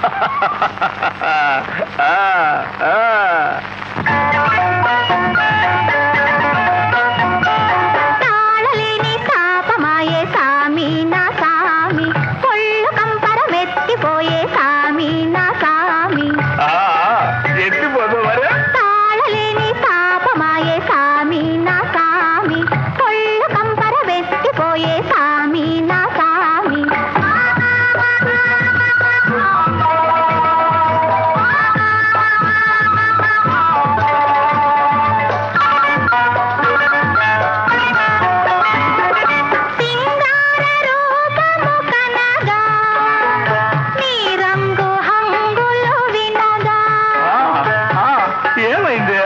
తాళలేని తాపమాయే సామి నా సామి, పొళ్ళు కంపరమెత్తిపోయే సామి నా సామి. ఎత్తిపోదు మరి. తాళలేని తాపమాయే సామి నా సామి, పొళ్ళు కంపరమెత్తిపోయే సామి నా సామి. ఏమైంది?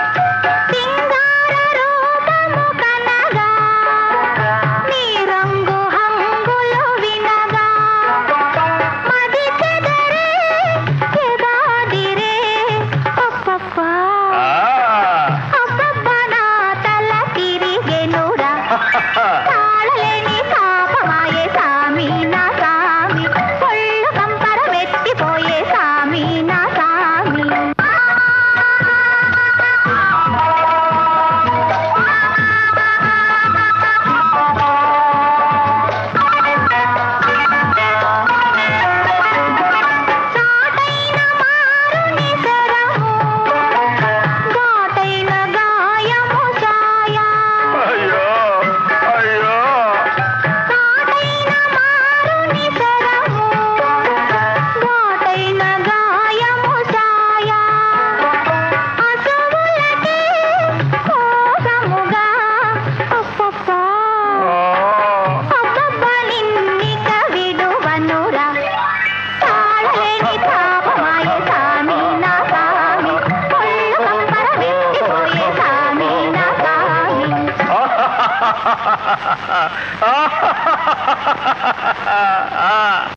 తాళలేని తాపమాయే సామి నా సామి, పొళ్ళు కంపరమెత్తిపోయే సామి నా సామి. చాటైన మారుని శరము, ఘాటైన గాయము సాయా. అయ్యో అయ్యో. చాటైన మారుని శరము, ఘాటైన గాయము సాయా. అసువులకే కోసముగా అబ్బబ్బా, అబ్బబ్బా నిన్నిక విడువనురా. తాళలేని తాపమాయే సామి నా సామి, పొళ్ళు కంపరమెత్తిపోయే సామి నా సామి. ఆ